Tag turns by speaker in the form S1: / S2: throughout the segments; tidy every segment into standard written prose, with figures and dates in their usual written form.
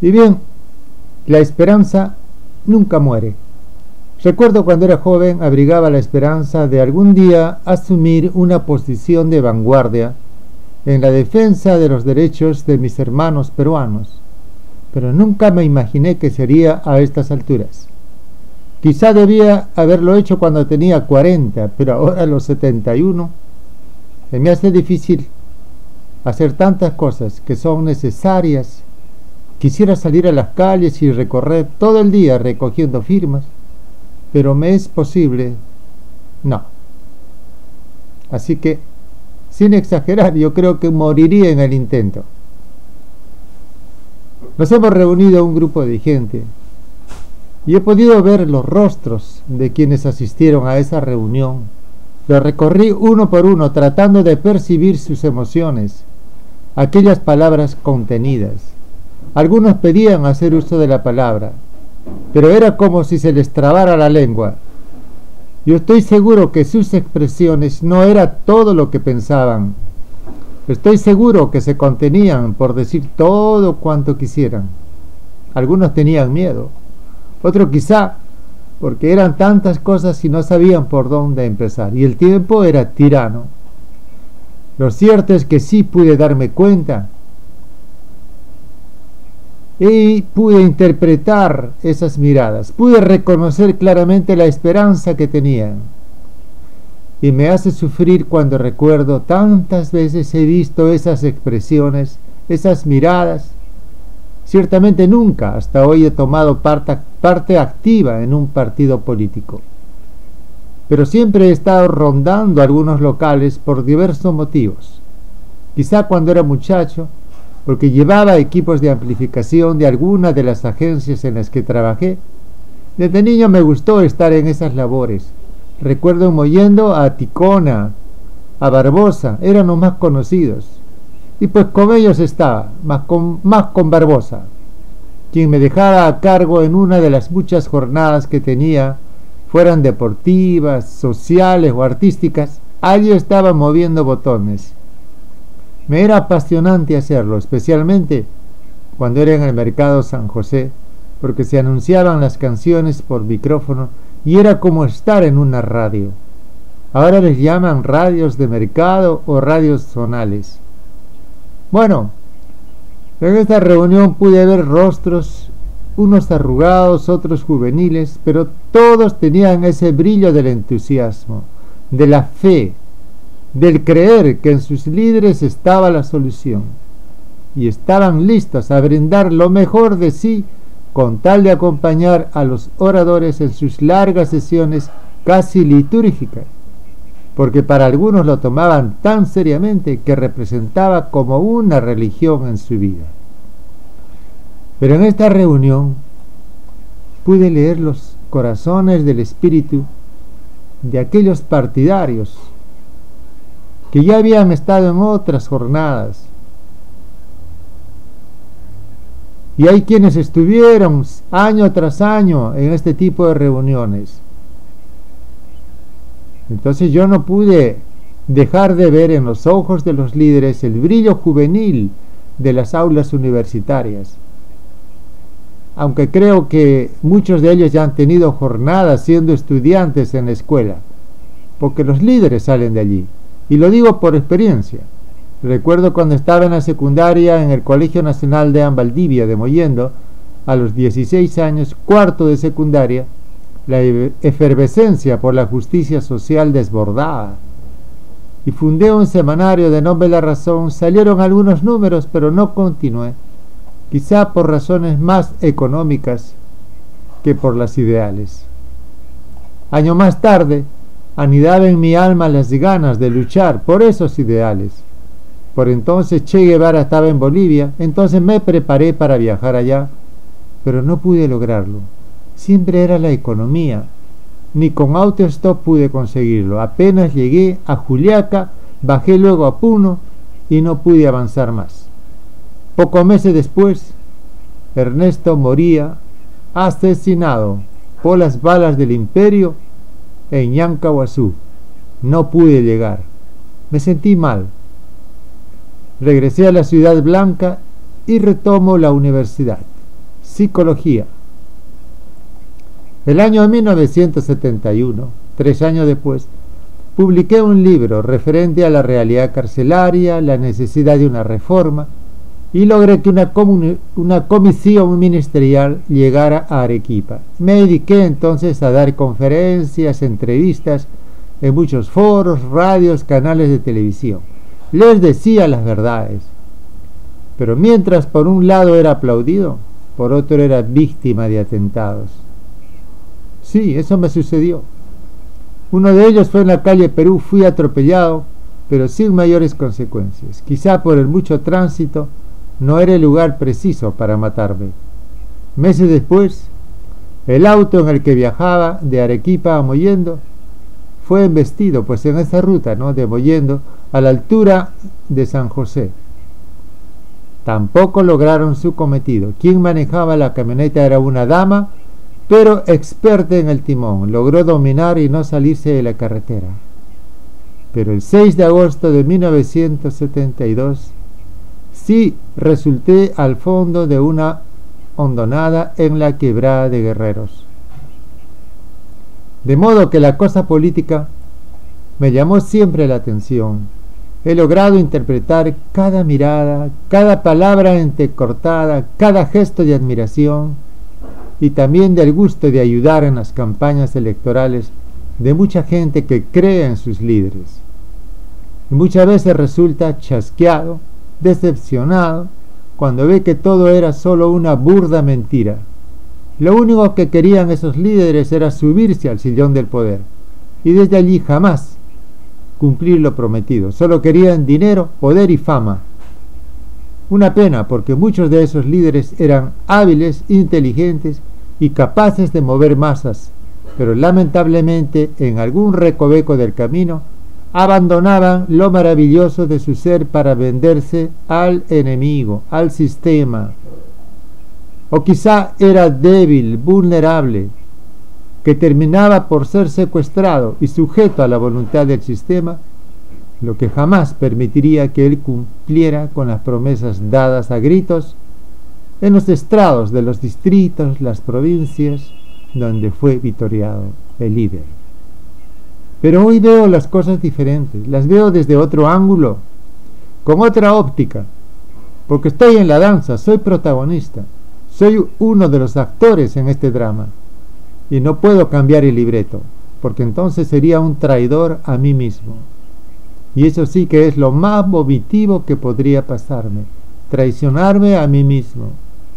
S1: Y bien, la esperanza nunca muere. Recuerdo cuando era joven abrigaba la esperanza de algún día asumir una posición de vanguardia en la defensa de los derechos de mis hermanos peruanos, pero nunca me imaginé que sería a estas alturas. Quizá debía haberlo hecho cuando tenía 40, pero ahora a los 71 se me hace difícil hacer tantas cosas que son necesarias. Quisiera salir a las calles y recorrer todo el día recogiendo firmas, pero ¿me es posible? No. Así que, sin exagerar, yo creo que moriría en el intento. Nos hemos reunido un grupo de gente y he podido ver los rostros de quienes asistieron a esa reunión. Los recorrí uno por uno tratando de percibir sus emociones, aquellas palabras contenidas. Algunos pedían hacer uso de la palabra, pero era como si se les trabara la lengua. Yo estoy seguro que sus expresiones no era todo lo que pensaban. Estoy seguro que se contenían por decir todo cuanto quisieran. Algunos tenían miedo, otros quizá porque eran tantas cosas y no sabían por dónde empezar, y el tiempo era tirano. Lo cierto es que sí pude darme cuenta y pude interpretar esas miradas, pude reconocer claramente la esperanza que tenían. Y me hace sufrir cuando recuerdo tantas veces he visto esas expresiones, esas miradas. Ciertamente nunca hasta hoy he tomado parte activa en un partido político, pero siempre he estado rondando algunos locales por diversos motivos. Quizá cuando era muchacho, porque llevaba equipos de amplificación de alguna de las agencias en las que trabajé. Desde niño me gustó estar en esas labores. Recuerdo moviendo a Ticona, a Barbosa, eran los más conocidos. Y pues con ellos estaba, más con Barbosa, quien me dejaba a cargo en una de las muchas jornadas que tenía, fueran deportivas, sociales o artísticas. Allí estaba moviendo botones. Me era apasionante hacerlo, especialmente cuando era en el mercado San José, porque se anunciaban las canciones por micrófono y era como estar en una radio. Ahora les llaman radios de mercado o radios zonales. Bueno, en esta reunión pude ver rostros, unos arrugados, otros juveniles, pero todos tenían ese brillo del entusiasmo, de la fe, del creer que en sus líderes estaba la solución, y estaban listos a brindar lo mejor de sí con tal de acompañar a los oradores en sus largas sesiones casi litúrgicas, porque para algunos lo tomaban tan seriamente que representaba como una religión en su vida. Pero en esta reunión pude leer los corazones del espíritu de aquellos partidarios que ya habían estado en otras jornadas, y hay quienes estuvieron año tras año en este tipo de reuniones. Entonces yo no pude dejar de ver en los ojos de los líderes el brillo juvenil de las aulas universitarias, aunque creo que muchos de ellos ya han tenido jornadas siendo estudiantes en la escuela, porque los líderes salen de allí. Y lo digo por experiencia. Recuerdo cuando estaba en la secundaria en el Colegio Nacional de Valdivia de Mollendo, a los 16 años, cuarto de secundaria, la efervescencia por la justicia social desbordaba. Y fundé un semanario de nombre La Razón. Salieron algunos números, pero no continué, quizá por razones más económicas que por las ideales. Año más tarde, anidaba en mi alma las ganas de luchar por esos ideales. Por entonces Che Guevara estaba en Bolivia, entonces me preparé para viajar allá, pero no pude lograrlo. Siempre era la economía. Ni con autostop pude conseguirlo. Apenas llegué a Juliaca, bajé luego a Puno y no pude avanzar más. Pocos meses después, Ernesto moría asesinado por las balas del imperio en Yancahuazú. No pude llegar. Me sentí mal. Regresé a la Ciudad Blanca y retomo la universidad. psicología. El año 1971, 3 años después, publiqué un libro referente a la realidad carcelaria, la necesidad de una reforma, y logré que una comisión ministerial llegara a Arequipa. Me dediqué entonces a dar conferencias, entrevistas en muchos foros, radios, canales de televisión. Les decía las verdades. Pero mientras por un lado era aplaudido, por otro era víctima de atentados. Sí, eso me sucedió. Uno de ellos fue en la calle Perú, fui atropellado, pero sin mayores consecuencias. Quizá por el mucho tránsito no era el lugar preciso para matarme. Meses después, el auto en el que viajaba de Arequipa a Mollendo fue embestido, pues en esa ruta, ¿no?, de Mollendo a la altura de San José. Tampoco lograron su cometido. Quien manejaba la camioneta era una dama, pero experta en el timón. Logró dominar y no salirse de la carretera. Pero el 6 de agosto de 1972 sí resulté al fondo de una hondonada en la quebrada de Guerreros. De modo que la cosa política me llamó siempre la atención. He logrado interpretar cada mirada, cada palabra entrecortada, cada gesto de admiración y también del gusto de ayudar en las campañas electorales de mucha gente que cree en sus líderes. Y muchas veces resulta chasqueado, decepcionado, cuando ve que todo era solo una burda mentira. Lo único que querían esos líderes era subirse al sillón del poder, y desde allí jamás cumplir lo prometido. Solo querían dinero, poder y fama. Una pena, porque muchos de esos líderes eran hábiles, inteligentes y capaces de mover masas, pero lamentablemente en algún recoveco del camino abandonaban lo maravilloso de su ser para venderse al enemigo, al sistema. O quizá era débil, vulnerable, que terminaba por ser secuestrado y sujeto a la voluntad del sistema, lo que jamás permitiría que él cumpliera con las promesas dadas a gritos en los estrados de los distritos, las provincias, donde fue vitoreado el líder. Pero hoy veo las cosas diferentes, las veo desde otro ángulo, con otra óptica, porque estoy en la danza, soy protagonista, soy uno de los actores en este drama, y no puedo cambiar el libreto, porque entonces sería un traidor a mí mismo. Y eso sí que es lo más vomitivo que podría pasarme, traicionarme a mí mismo.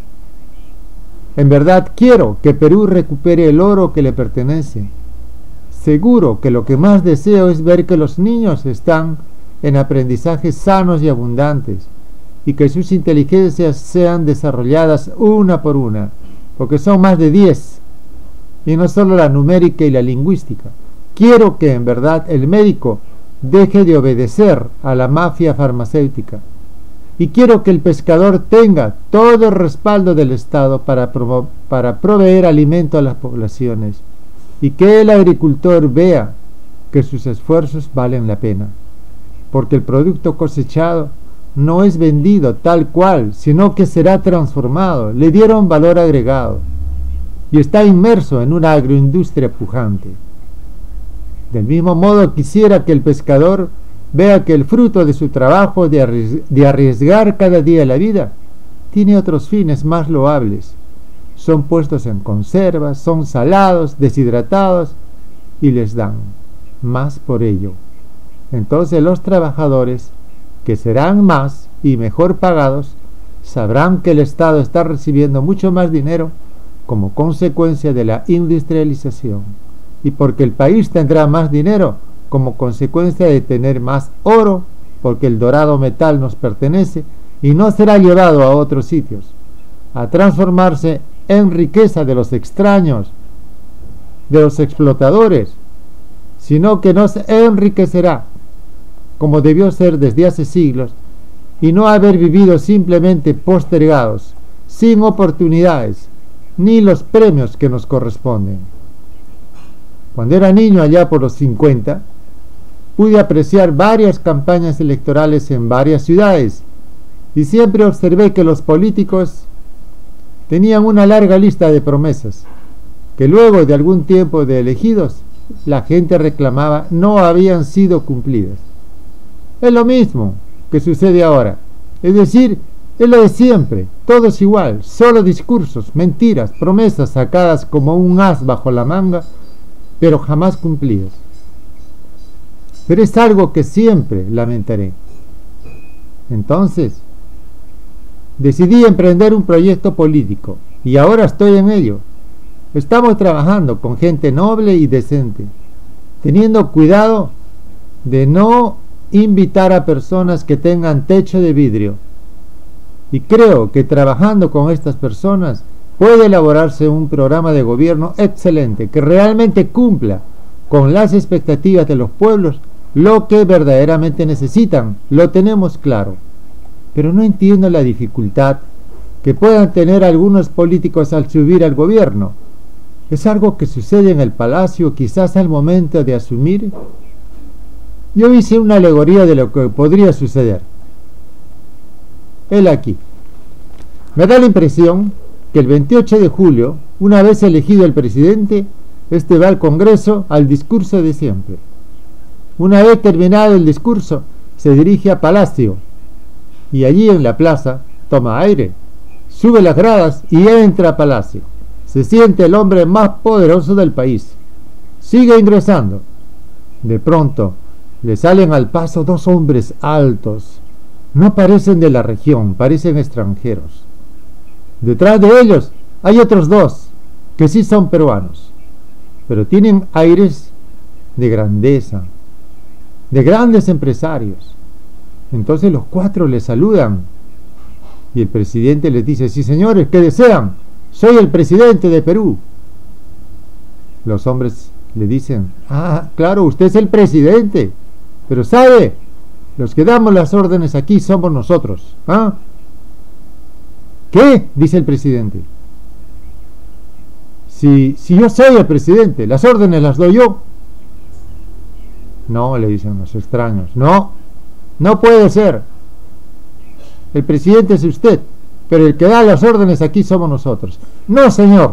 S1: En verdad quiero que Perú recupere el oro que le pertenece. Seguro que lo que más deseo es ver que los niños están en aprendizajes sanos y abundantes, y que sus inteligencias sean desarrolladas una por una, porque son más de 10, y no solo la numérica y la lingüística. Quiero que en verdad el médico deje de obedecer a la mafia farmacéutica, y quiero que el pescador tenga todo el respaldo del Estado para proveer alimento a las poblaciones, y que el agricultor vea que sus esfuerzos valen la pena, porque el producto cosechado no es vendido tal cual, sino que será transformado, le dieron valor agregado, y está inmerso en una agroindustria pujante. Del mismo modo quisiera que el pescador vea que el fruto de su trabajo de arriesgar cada día la vida tiene otros fines más loables. Son puestos en conservas, son salados, deshidratados y les dan más por ello. Entonces los trabajadores, que serán más y mejor pagados, sabrán que el Estado está recibiendo mucho más dinero como consecuencia de la industrialización, y porque el país tendrá más dinero como consecuencia de tener más oro, porque el dorado metal nos pertenece y no será llevado a otros sitios a transformarse en riqueza de los extraños, de los explotadores, sino que nos enriquecerá como debió ser desde hace siglos, y no haber vivido simplemente postergados, sin oportunidades ni los premios que nos corresponden. Cuando era niño, allá por los 50, pude apreciar varias campañas electorales en varias ciudades, y siempre observé que los políticos tenían una larga lista de promesas que luego de algún tiempo de elegidos, la gente reclamaba no habían sido cumplidas. Es lo mismo que sucede ahora, es decir, es lo de siempre, todo es igual, solo discursos, mentiras, promesas sacadas como un as bajo la manga, pero jamás cumplidas. Pero es algo que siempre lamentaré. Entonces, decidí emprender un proyecto político y ahora estoy en ello. Estamos trabajando con gente noble y decente, teniendo cuidado de no invitar a personas que tengan techo de vidrio. Y creo que trabajando con estas personas puede elaborarse un programa de gobierno excelente que realmente cumpla con las expectativas de los pueblos, lo que verdaderamente necesitan. Lo tenemos claro, pero no entiendo la dificultad que puedan tener algunos políticos al subir al gobierno. ¿Es algo que sucede en el palacio quizás al momento de asumir? Yo hice una alegoría de lo que podría suceder. Él aquí. Me da la impresión que el 28 de julio, una vez elegido el presidente, este va al Congreso al discurso de siempre. Una vez terminado el discurso, se dirige a Palacio y allí en la plaza toma aire, sube las gradas y entra a Palacio. Se siente el hombre más poderoso del país. Sigue ingresando. De pronto, le salen al paso dos hombres altos. No parecen de la región, parecen extranjeros. Detrás de ellos hay otros dos, que sí son peruanos, pero tienen aires de grandeza, de grandes empresarios. Entonces los cuatro le saludan y el presidente les dice: sí, señores, ¿qué desean? Soy el presidente de Perú. Los hombres le dicen: ah, claro, usted es el presidente, pero ¿sabe? Los que damos las órdenes aquí somos nosotros. ¿Ah? ¿Qué? Dice el presidente. Si yo soy el presidente, las órdenes las doy yo. No, le dicen los extraños. No, no puede ser. El presidente es usted, pero el que da las órdenes aquí somos nosotros. No, señor.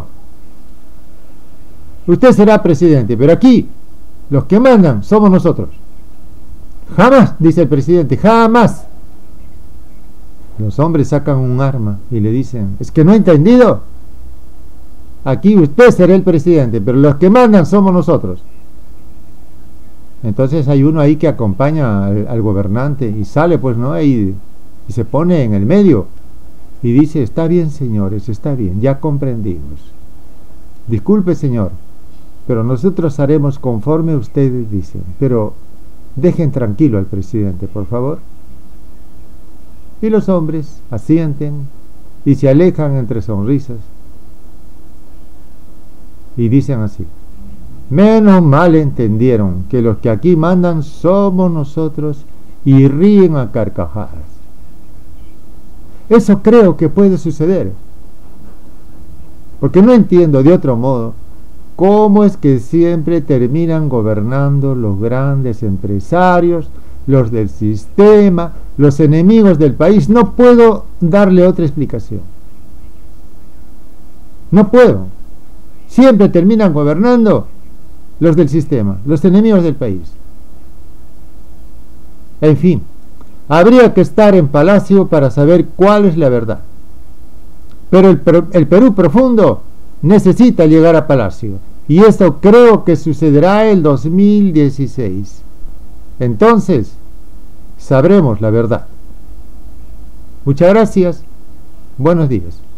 S1: Usted será presidente, pero aquí los que mandan somos nosotros. Jamás, dice el presidente, jamás. Los hombres sacan un arma y le dicen: ¿es que no he entendido? Aquí usted será el presidente, pero los que mandan somos nosotros. Entonces hay uno ahí que acompaña al gobernante y sale, pues, ¿no? Y se pone en el medio y dice: está bien, señores, está bien, ya comprendimos. Disculpe, señor, pero nosotros haremos conforme ustedes dicen, pero dejen tranquilo al presidente, por favor. Y los hombres asienten y se alejan entre sonrisas y dicen así: menos mal entendieron que los que aquí mandan somos nosotros, y ríen a carcajadas. Eso creo que puede suceder, porque no entiendo de otro modo cómo es que siempre terminan gobernando los grandes empresarios, los del sistema, los enemigos del país. No puedo darle otra explicación. No puedo. Siempre terminan gobernando los del sistema, los enemigos del país. En fin, habría que estar en Palacio para saber cuál es la verdad. Pero el Perú profundo necesita llegar a Palacio, y esto creo que sucederá el 2016. Entonces sabremos la verdad. Muchas gracias. Buenos días.